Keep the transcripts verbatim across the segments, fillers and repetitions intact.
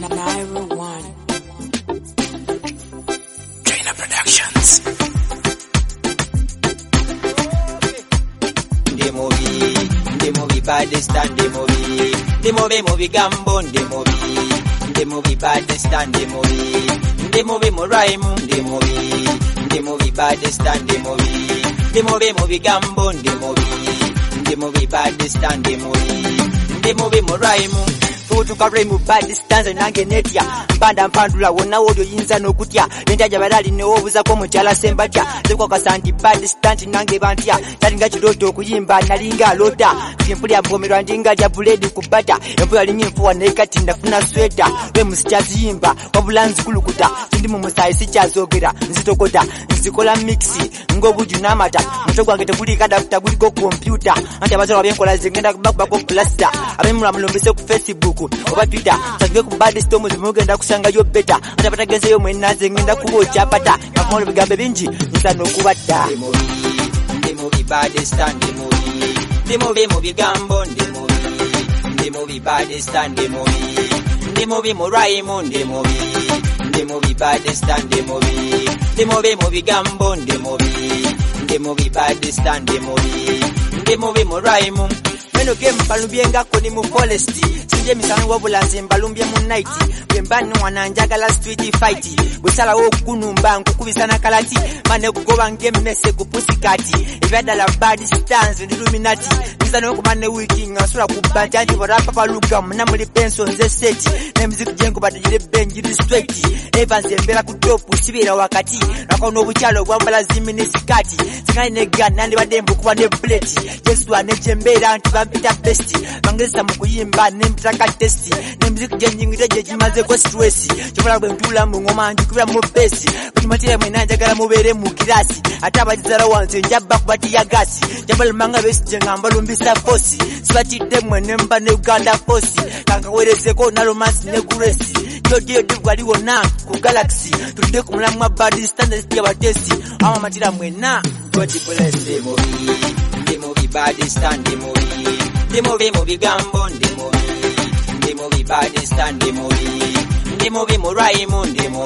Naira One. China Productions. The movie, the movie baddest and the movie, the movie movie gambo, the movie, the movie baddest and the movie, the movie Moraimu, the movie, the movie baddest and the movie, the movie movie gambo, the movie, the movie baddest and the movie, the movie Moraimu. Tukavule mu bad distance nange netya mpanda mpandula wonna wodo yinza n'okutya nentaja balali newobuza ko mukyala sembatya zeko kasanti bad distance nange bantya talinga kiroto okuyimba nalinga alota kimpulya mpomerwa ndinga lya buledi kubata empuya linyimfuwa nekati ndafuna sweta we musikyaziyimba wabula nzikulukuta sindi mu musayi sikyazogera nzitokota nzikola mixi ngobuju n'amata mutwe gwange teguli kadafuta guliko kompyuta anti abazala byenkola zingenda kubakubako plasta abemula mulombese ku Facebook oba Twitter tange ku bad storm zimugenda kusanga yo better ata patageze yo mwenaze ngenda kubocha pata kakola bigambe bingi nsano kubadda ndimo bi bad stand ndimo ndimo bi mu bigambo ndimo ndimo bi bad stand ndimo ndimo bi mu Raymond ndimo ndimo bi bad stand ndimo ndimo bi mu bigambo ndimo ndimo bi bad stand ndimo ndimo bi mu Raymond meno game balumbye ngako ni mu forest sinje misano wabula zimbalumbye mu night bembani wananjagala street fight busala wo kunumba nkukubisana kalati mane kugoba ngemmese ku pusikati ibyadala bad stance illuminati misano ko mane wiki ngasura kubanja ndi barapa baluga muna muri pension ze set ne music jengo badire benji district evans embera ku top sibira wakati nakono obukyalo bwambala zimini sikati sikane ne gana ndi badembu kuba ne plate Yesu ane jembera anti Peter Besti bangeza mukuyimba nemtaka testi nemuziki jenjingire je jimaze ko stress chobola bwe ntula mu ngoma njikubira mu pesi kumatira mwena njagala mubere mu kirasi atabajizara wanze njabba kubati ya gasi jabal manga besi jengamba lumbisa fosi sibatide mwene mba ne Uganda fosi kanga wereze ko na romance ne kuresi yodio divwali wona ku galaxy tude kumula mu bad standards ya batesi ama matira mwena God bless them demo bi bad stand demo demo bi mo bigambo demo demo bi bad stand demo demo bi mo Raymond demo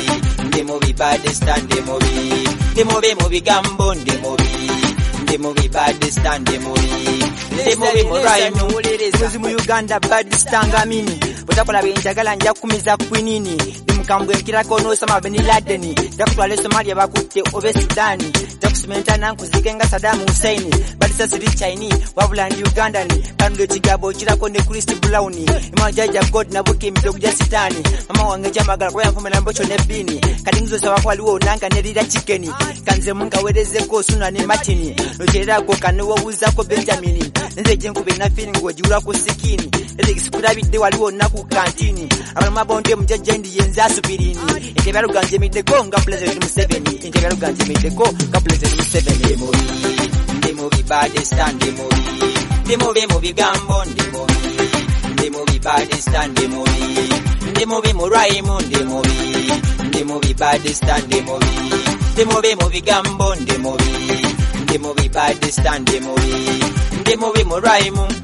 demo bi bad stand demo demo bi mo bigambo demo demo bi bad stand demo demo bi mo Raymond muzi mu Uganda bad stand amini butakola benjagala nja kumiza kwinini mukambwe nkirako no sama Bin Laden dakutwale Somalia bakutte obe Sudani dakusmenta nankuzike nga Saddam Hussein balisa siri China wabula ndi Uganda ni kando kigabo kirako ne Chris Brown imajaja God nabuke mitogo ja sitani mama wange jamagala kwa mfume na mbocho ne bini kadingizo sawa kwa liwo nanga ne lira chicken kanze munga wereze ko suna ne Martin no kirira ko kanwo wuza ko Benjamin nze jengo bena feeling wajura ko sikini nze kisikura bidde waliwo naku kantini abama bonde mjeje ndi yenza subirini intebero ganje mideko nga President Museveni intebero ganje mideko nga President Museveni demo demo bi bad stand demo demo be mo bigambo demo demo bi bad stand demo demo be mo Raymond demo demo bi bad stand demo demo be mo bigambo demo demo bi bad stand demo demo be mo Raymond